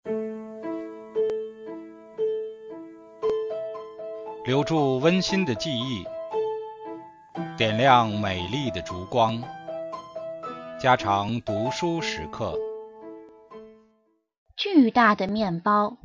留住温馨的记忆，点亮美丽的烛光，家常读书时刻。 巨大的面包。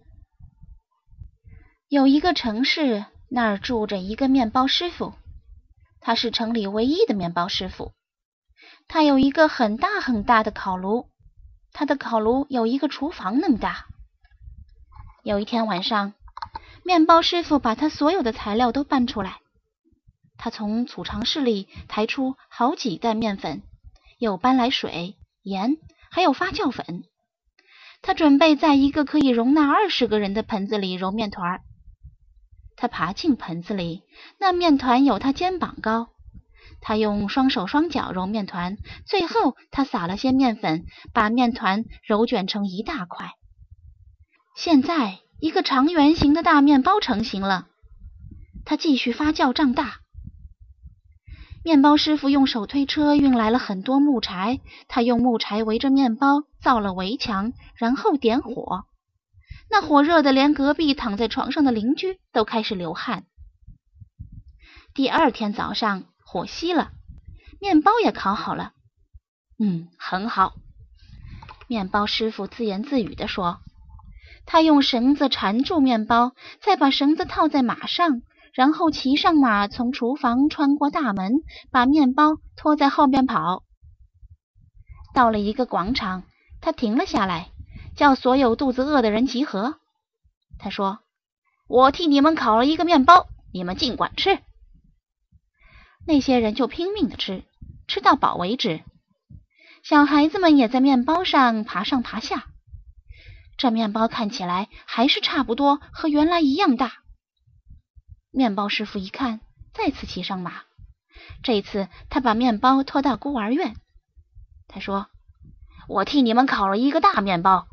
有一个城市，那儿住着一个面包师傅，他是城里唯一的面包师傅。他有一个很大很大的烤炉，他的烤炉有一个厨房那么大。有一天晚上，面包师傅把他所有的材料都搬出来，他从储藏室里抬出好几袋面粉，又搬来水、盐，还有发酵粉。他准备在一个可以容纳20个人的盆子里揉面团。他爬进盆子里，那面团有他肩膀高。他用双手双脚揉面团，最后他撒了些面粉，把面团揉卷成一大块。现在一个长圆形的大面包成型了。它继续发酵胀大。面包师傅用手推车运来了很多木柴，他用木柴围着面包造了围墙，然后点火。那火热得连隔壁躺在床上的邻居都开始流汗。第二天早上，火熄了，面包也烤好了。很好，面包师傅自言自语地说。他用绳子缠住面包，再把绳子套在马上，然后骑上马，从厨房穿过大门，把面包拖在后边跑。到了一个广场，他停了下来，叫所有肚子饿的人集合。他说：“我替你们烤了一个面包，你们尽管吃。”那些人就拼命地吃，吃到饱为止。小孩子们也在面包上爬上爬下。这面包看起来还是差不多和原来一样大。面包师傅一看，再次骑上马。这次他把面包拖到孤儿院。他说：“我替你们烤了一个大面包。”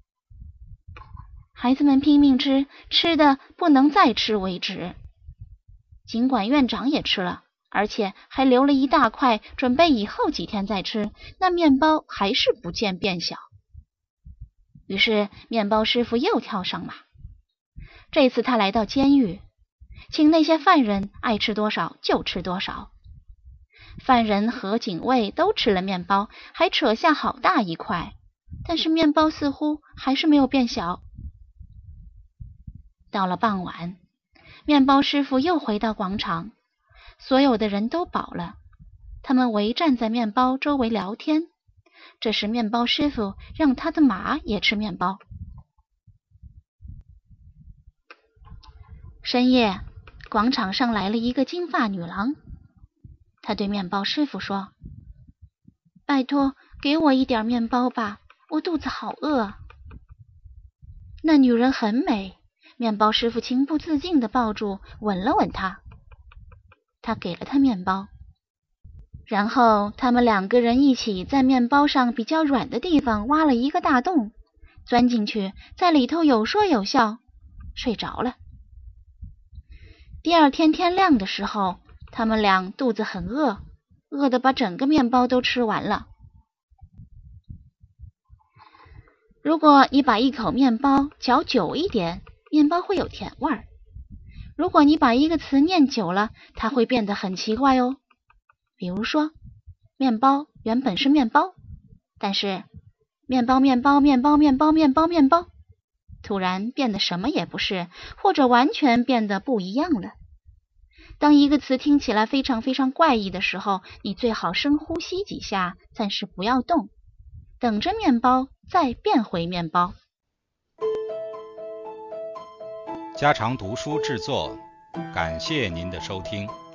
孩子们拼命吃，吃的不能再吃为止。尽管院长也吃了，而且还留了一大块，准备以后几天再吃，那面包还是不见变小。于是面包师傅又跳上马。这次他来到监狱，请那些犯人爱吃多少就吃多少。犯人和警卫都吃了面包，还扯下好大一块，但是面包似乎还是没有变小。到了傍晚，面包师傅又回到广场，所有的人都饱了，他们围站在面包周围聊天。这时面包师傅让他的马也吃面包。深夜，广场上来了一个金发女郎。她对面包师傅说：“拜托，给我一点面包吧，我肚子好饿。”那女人很美，面包师傅情不自禁地抱住，吻了吻她。他给了她面包。然后他们2个人一起在面包上比较软的地方挖了一个大洞，钻进去，在里头有说有笑，睡着了。第二天天亮的时候，他们俩肚子很饿，饿得把整个面包都吃完了。如果你把一口面包嚼久一点，面包会有甜味儿。如果你把一个词念久了，它会变得很奇怪哦。比如说，面包原本是面包，但是面包突然变得什么也不是，或者完全变得不一样了。当一个词听起来非常非常怪异的时候，你最好深呼吸几下，暂时不要动，等着面包再变回面包。 家常读书制作，感谢您的收听。